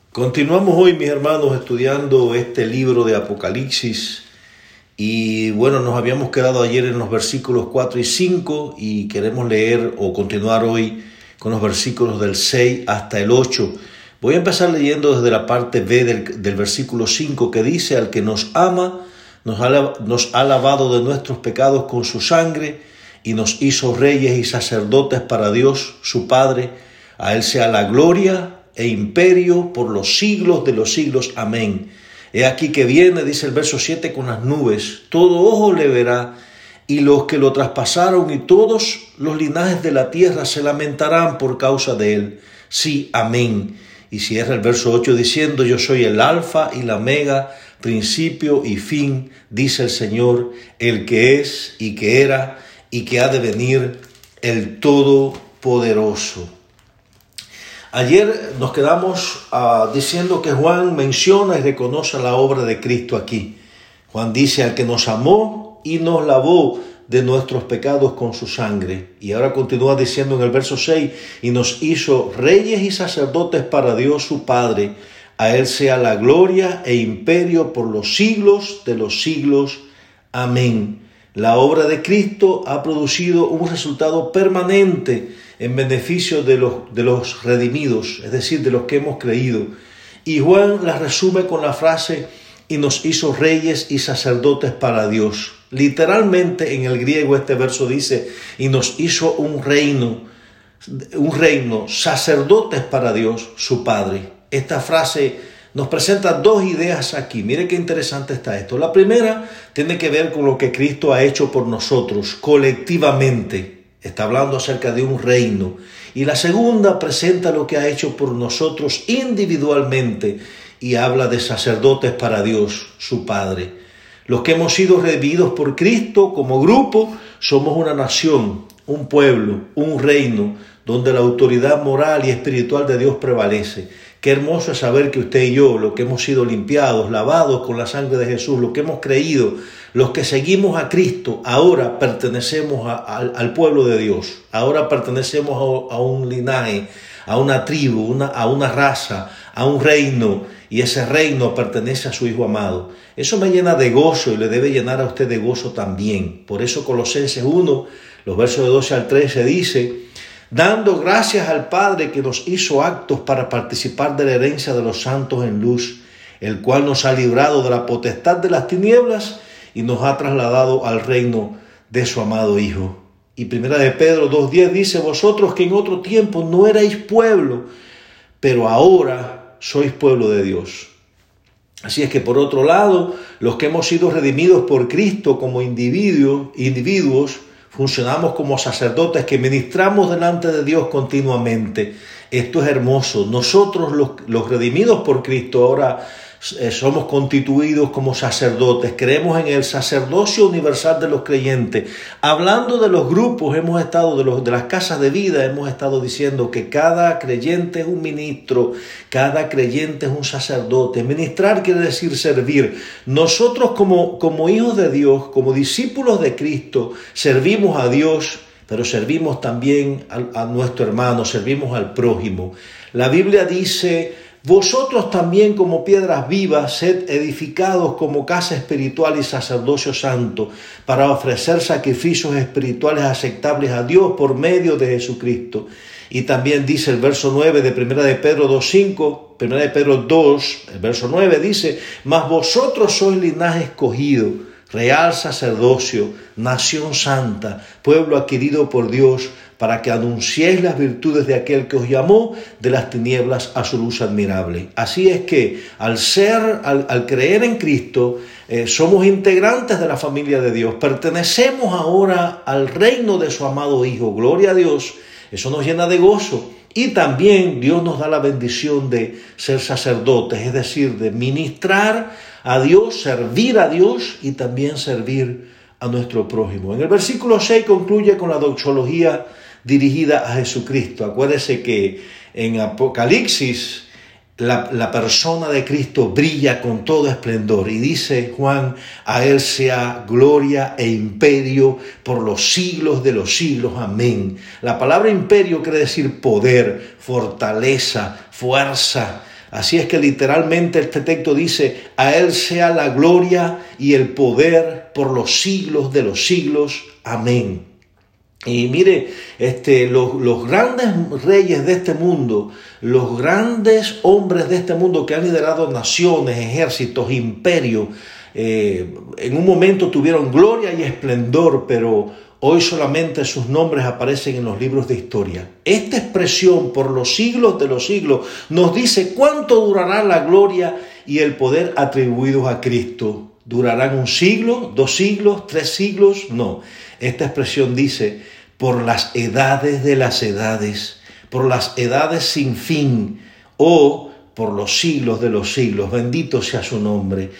Continuamos hoy, mis hermanos, estudiando este libro de Apocalipsis y nos habíamos quedado ayer en los versículos 4 y 5 y queremos leer o continuar hoy con los versículos del 6 hasta el 8. Voy a empezar leyendo desde la parte B del versículo 5 que dice: al que nos ama, nos ha lavado de nuestros pecados con su sangre y nos hizo reyes y sacerdotes para Dios, su Padre. A Él sea la gloria e imperio por los siglos de los siglos. Amén. He aquí que viene, dice el verso 7, con las nubes. Todo ojo le verá, y los que lo traspasaron y todos los linajes de la tierra se lamentarán por causa de él. Sí, amén. Y cierra el verso 8 diciendo: yo soy el alfa y la omega, principio y fin, dice el Señor, el que es y que era y que ha de venir, el Todopoderoso. Ayer nos quedamos diciendo que Juan menciona y reconoce la obra de Cristo aquí. Juan dice: al que nos amó y nos lavó de nuestros pecados con su sangre. Y ahora continúa diciendo en el verso 6: y nos hizo reyes y sacerdotes para Dios su Padre. A Él sea la gloria e imperio por los siglos de los siglos. Amén. La obra de Cristo ha producido un resultado permanente en beneficio de los redimidos, es decir, de los que hemos creído. Y Juan la resume con la frase: y nos hizo reyes y sacerdotes para Dios. Literalmente en el griego este verso dice: y nos hizo un reino, sacerdotes para Dios, su Padre. Esta frase nos presenta dos ideas aquí. Mire qué interesante está esto. La primera tiene que ver con lo que Cristo ha hecho por nosotros colectivamente. Está hablando acerca de un reino. Y la segunda presenta lo que ha hecho por nosotros individualmente y habla de sacerdotes para Dios, su Padre. Los que hemos sido redimidos por Cristo como grupo somos una nación, un pueblo, un reino donde la autoridad moral y espiritual de Dios prevalece. Qué hermoso es saber que usted y yo, los que hemos sido limpiados, lavados con la sangre de Jesús, los que hemos creído, los que seguimos a Cristo, ahora pertenecemos al pueblo de Dios. Ahora pertenecemos a un linaje, a una tribu, a una raza, a un reino, y ese reino pertenece a su Hijo amado. Eso me llena de gozo y le debe llenar a usted de gozo también. Por eso Colosenses 1, los versos de 12 al 13 dice: dando gracias al Padre que nos hizo aptos para participar de la herencia de los santos en luz, el cual nos ha librado de la potestad de las tinieblas y nos ha trasladado al reino de su amado Hijo. Y primera de Pedro 2:10 dice: vosotros que en otro tiempo no erais pueblo, pero ahora sois pueblo de Dios. Así es que por otro lado, los que hemos sido redimidos por Cristo como individuos, funcionamos como sacerdotes que ministramos delante de Dios continuamente. Esto es hermoso. Nosotros los redimidos por Cristo ahora somos constituidos como sacerdotes. Creemos en el sacerdocio universal de los creyentes. Hablando de los grupos, hemos estado de las casas de vida, hemos estado diciendo que cada creyente es un ministro, cada creyente es un sacerdote. Ministrar quiere decir servir. Nosotros como hijos de Dios, como discípulos de Cristo, servimos a Dios, pero servimos también a nuestro hermano, servimos al prójimo. La Biblia dice: vosotros también como piedras vivas sed edificados como casa espiritual y sacerdocio santo para ofrecer sacrificios espirituales aceptables a Dios por medio de Jesucristo. Y también dice el verso 9 de 1 de Pedro 2:5, 1 de Pedro 2, el verso 9 dice: mas vosotros sois linaje escogido, real sacerdocio, nación santa, pueblo adquirido por Dios, para que anunciéis las virtudes de aquel que os llamó de las tinieblas a su luz admirable. Así es que al creer en Cristo, somos integrantes de la familia de Dios, pertenecemos ahora al reino de su amado Hijo. Gloria a Dios, eso nos llena de gozo. Y también Dios nos da la bendición de ser sacerdotes, es decir, de ministrar a Dios, servir a Dios y también servir a nuestro prójimo. En el versículo 6 concluye con la doxología dirigida a Jesucristo. Acuérdese que en Apocalipsis la persona de Cristo brilla con todo esplendor y dice Juan: a Él sea gloria e imperio por los siglos de los siglos. Amén. La palabra imperio quiere decir poder, fortaleza, fuerza. Así es que literalmente este texto dice, a Él sea la gloria y el poder por los siglos de los siglos. Amén. Y mire, los grandes reyes de este mundo, los grandes hombres de este mundo que han liderado naciones, ejércitos, imperios, en un momento tuvieron gloria y esplendor, pero hoy solamente sus nombres aparecen en los libros de historia. Esta expresión, por los siglos de los siglos, nos dice cuánto durará la gloria y el poder atribuidos a Cristo. ¿Durarán un siglo, 2 siglos, 3 siglos? No. Esta expresión dice, por las edades de las edades, por las edades sin fin, o por los siglos de los siglos. Bendito sea su nombre.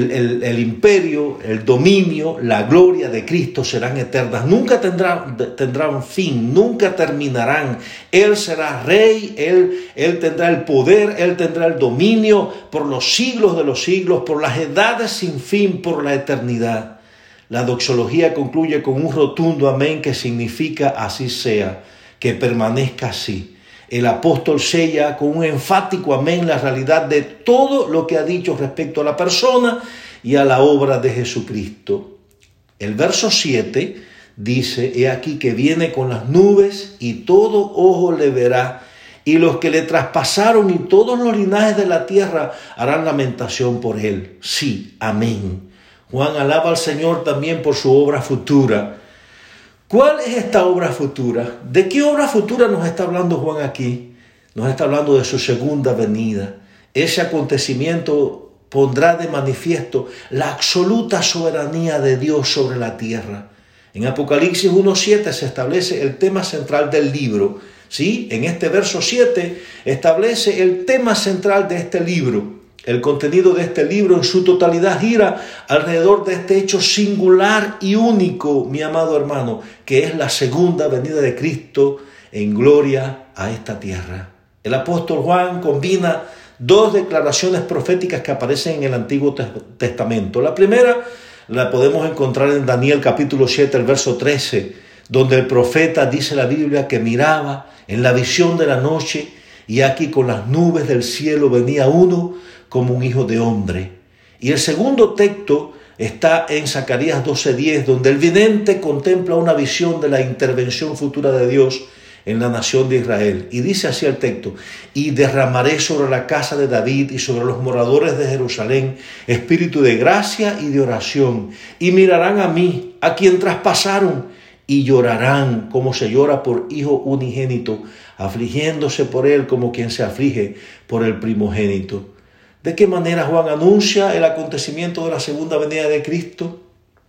El imperio, el dominio, la gloria de Cristo serán eternas. Nunca tendrán fin, nunca terminarán. Él será rey, Él tendrá el poder, Él tendrá el dominio por los siglos de los siglos, por las edades sin fin, por la eternidad. La doxología concluye con un rotundo amén que significa así sea, que permanezca así. El apóstol sella con un enfático amén la realidad de todo lo que ha dicho respecto a la persona y a la obra de Jesucristo. El verso 7 dice, he aquí que viene con las nubes y todo ojo le verá, y los que le traspasaron y todos los linajes de la tierra harán lamentación por él. Sí, amén. Juan alaba al Señor también por su obra futura. ¿Cuál es esta obra futura? ¿De qué obra futura nos está hablando Juan aquí? Nos está hablando de su segunda venida. Ese acontecimiento pondrá de manifiesto la absoluta soberanía de Dios sobre la tierra. En Apocalipsis 1:7 se establece el tema central del libro. ¿Sí? En este verso 7 establece el tema central de este libro. El contenido de este libro en su totalidad gira alrededor de este hecho singular y único, mi amado hermano, que es la segunda venida de Cristo en gloria a esta tierra. El apóstol Juan combina 2 declaraciones proféticas que aparecen en el Antiguo Testamento. La primera la podemos encontrar en Daniel capítulo 7, el verso 13, donde el profeta dice la Biblia que miraba en la visión de la noche y aquí con las nubes del cielo venía uno como un hijo de hombre. Y el segundo texto está en Zacarías 12:10, donde el vidente contempla una visión de la intervención futura de Dios en la nación de Israel. Y dice así el texto, y derramaré sobre la casa de David y sobre los moradores de Jerusalén espíritu de gracia y de oración, y mirarán a mí, a quien traspasaron, y llorarán como se llora por hijo unigénito, afligiéndose por él como quien se aflige por el primogénito. ¿De qué manera Juan anuncia el acontecimiento de la segunda venida de Cristo?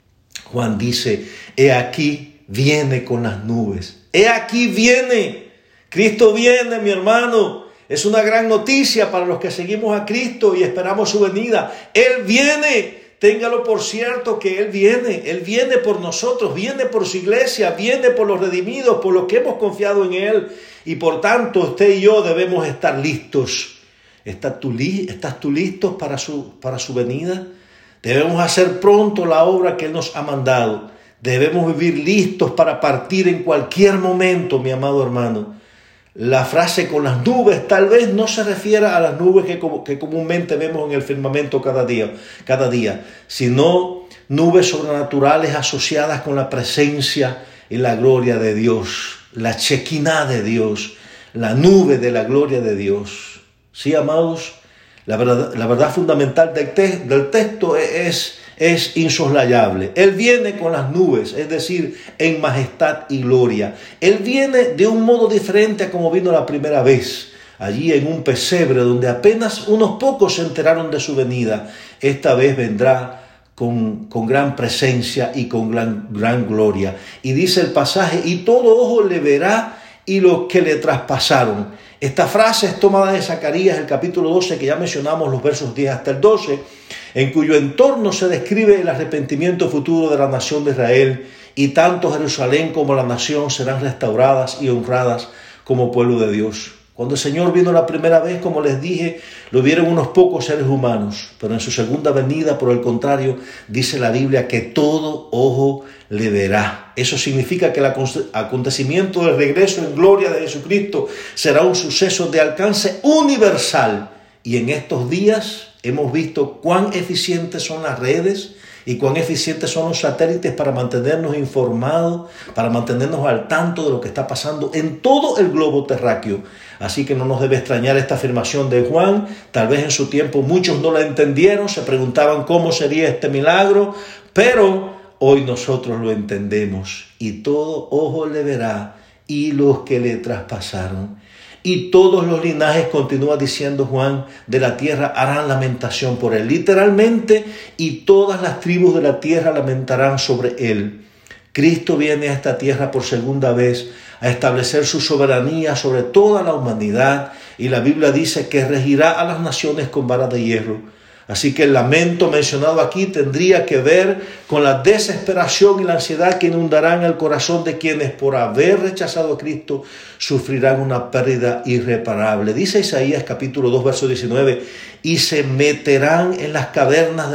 Juan dice, he aquí viene con las nubes. He aquí viene. Cristo viene, mi hermano. Es una gran noticia para los que seguimos a Cristo y esperamos su venida. Él viene. Téngalo por cierto que Él viene por nosotros, viene por su iglesia, viene por los redimidos, por los que hemos confiado en Él. Y por tanto, usted y yo debemos estar listos. ¿Estás tú listo para su venida? Debemos hacer pronto la obra que Él nos ha mandado. Debemos vivir listos para partir en cualquier momento, mi amado hermano. La frase con las nubes tal vez no se refiera a las nubes que comúnmente vemos en el firmamento cada día, sino nubes sobrenaturales asociadas con la presencia y la gloria de Dios, la Shekinah de Dios, la nube de la gloria de Dios. Sí, amados, la verdad fundamental del texto es insoslayable. Él viene con las nubes, es decir, en majestad y gloria. Él viene de un modo diferente a como vino la primera vez, allí en un pesebre donde apenas unos pocos se enteraron de su venida. Esta vez vendrá con gran presencia y con gran gloria. Y dice el pasaje, y todo ojo le verá y los que le traspasaron. Esta frase es tomada de Zacarías, el capítulo 12, que ya mencionamos, los versos 10 hasta el 12, en cuyo entorno se describe el arrepentimiento futuro de la nación de Israel, y tanto Jerusalén como la nación serán restauradas y honradas como pueblo de Dios. Cuando el Señor vino la primera vez, como les dije, lo vieron unos pocos seres humanos, pero en su segunda venida, por el contrario, dice la Biblia que todo ojo le verá. Eso significa que el acontecimiento del regreso en gloria de Jesucristo será un suceso de alcance universal Y en estos días hemos visto cuán eficientes son las redes y cuán eficientes son los satélites para mantenernos informados, para mantenernos al tanto de lo que está pasando en todo el globo terráqueo. Así que no nos debe extrañar esta afirmación de Juan. Tal vez en su tiempo muchos no la entendieron, se preguntaban cómo sería este milagro, pero hoy nosotros lo entendemos. Y todo ojo le verá, y los que le traspasaron. Y todos los linajes, continúa diciendo Juan, de la tierra harán lamentación por él. Literalmente, y todas las tribus de la tierra lamentarán sobre él. Cristo viene a esta tierra por segunda vez a establecer su soberanía sobre toda la humanidad. Y la Biblia dice que regirá a las naciones con vara de hierro. Así que el lamento mencionado aquí tendría que ver con la desesperación y la ansiedad que inundarán el corazón de quienes por haber rechazado a Cristo sufrirán una pérdida irreparable. Dice Isaías capítulo 2 verso 19, y se meterán en las cavernas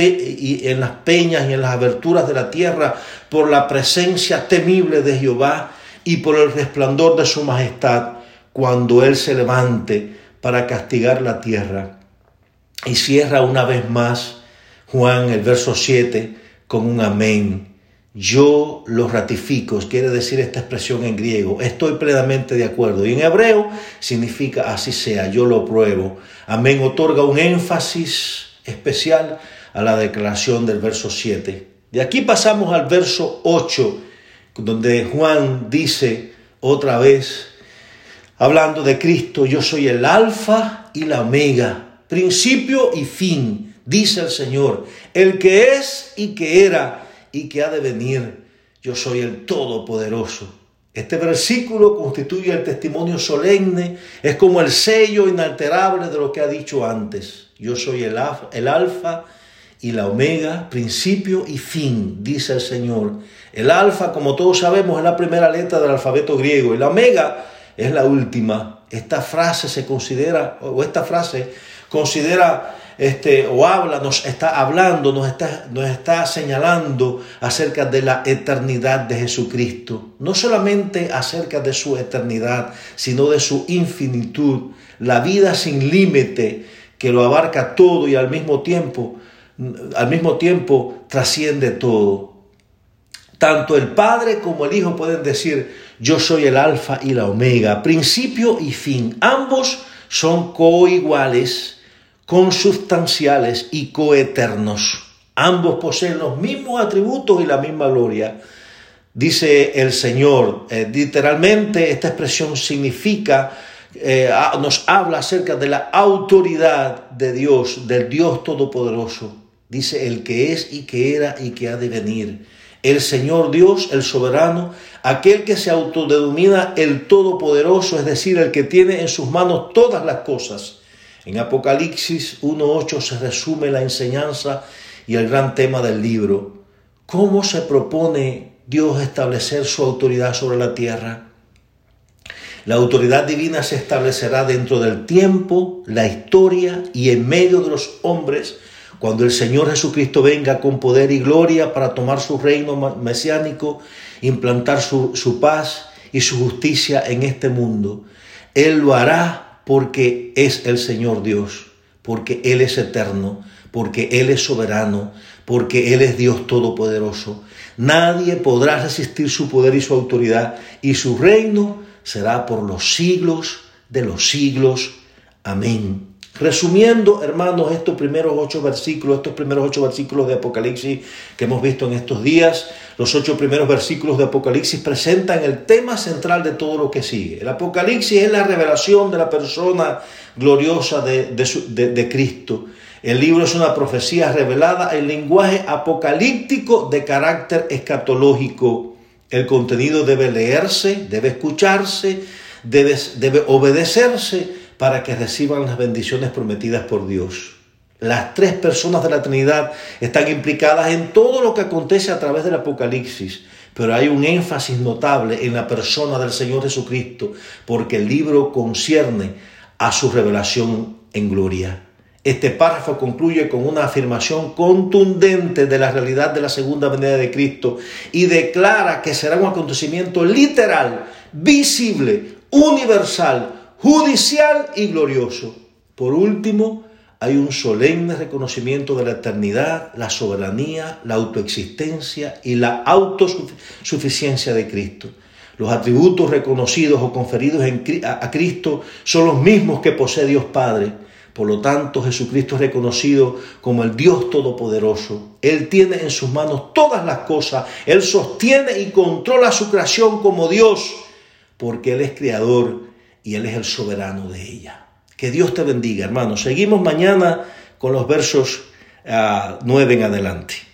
y en las peñas y en las aberturas de la tierra por la presencia temible de Jehová y por el resplandor de su majestad cuando Él se levante para castigar la tierra. Y cierra una vez más Juan el verso 7 con un amén. Yo lo ratifico, quiere decir esta expresión en griego. Estoy plenamente de acuerdo. Y en hebreo significa así sea, yo lo pruebo. Amén otorga un énfasis especial a la declaración del verso 7. De aquí pasamos al verso 8, donde Juan dice otra vez, hablando de Cristo, yo soy el alfa y la omega, principio y fin, dice el Señor, el que es y que era y que ha de venir. Yo soy el Todopoderoso. Este versículo constituye el testimonio solemne, es como el sello inalterable de lo que ha dicho antes. Yo soy el alfa y la omega, principio y fin, dice el Señor. El alfa, como todos sabemos, es la primera letra del alfabeto griego y la omega es la última. Esta frase considera nos está señalando acerca de la eternidad de Jesucristo. No solamente acerca de su eternidad, sino de su infinitud, la vida sin límite que lo abarca todo y al mismo tiempo trasciende todo. Tanto el Padre como el Hijo pueden decir, yo soy el alfa y la omega, principio y fin. Ambos son coiguales, consubstanciales y coeternos. Ambos poseen los mismos atributos y la misma gloria. Dice el Señor, literalmente esta expresión significa, nos habla acerca de la autoridad de Dios, del Dios Todopoderoso. Dice el que es y que era y que ha de venir. El Señor Dios, el soberano, aquel que se autodenomina el Todopoderoso, es decir, el que tiene en sus manos todas las cosas. En Apocalipsis 1:8 se resume la enseñanza y el gran tema del libro. ¿Cómo se propone Dios establecer su autoridad sobre la tierra? La autoridad divina se establecerá dentro del tiempo, la historia y en medio de los hombres, cuando el Señor Jesucristo venga con poder y gloria para tomar su reino mesiánico, implantar su paz y su justicia en este mundo. Él lo hará porque es el Señor Dios, porque Él es eterno, porque Él es soberano, porque Él es Dios Todopoderoso. Nadie podrá resistir su poder y su autoridad, y su reino será por los siglos de los siglos. Amén. Resumiendo, hermanos, estos primeros 8 versículos de Apocalipsis que hemos visto en estos días, los 8 primeros versículos de Apocalipsis presentan el tema central de todo lo que sigue. El Apocalipsis es la revelación de la persona gloriosa de Cristo. El libro es una profecía revelada en lenguaje apocalíptico de carácter escatológico. El contenido debe leerse, debe escucharse, debe obedecerse para que reciban las bendiciones prometidas por Dios. Las 3 personas de la Trinidad están implicadas en todo lo que acontece a través del Apocalipsis, pero hay un énfasis notable en la persona del Señor Jesucristo, porque el libro concierne a su revelación en gloria. Este párrafo concluye con una afirmación contundente de la realidad de la segunda venida de Cristo y declara que será un acontecimiento literal, visible, universal, judicial y glorioso. Por último, hay un solemne reconocimiento de la eternidad, la soberanía, la autoexistencia y la autosuficiencia de Cristo. Los atributos reconocidos o conferidos a Cristo son los mismos que posee Dios Padre. Por lo tanto, Jesucristo es reconocido como el Dios Todopoderoso. Él tiene en sus manos todas las cosas. Él sostiene y controla su creación como Dios, porque Él es creador y Él es el soberano de ella. Que Dios te bendiga, hermano. Seguimos mañana con los versos 9 en adelante.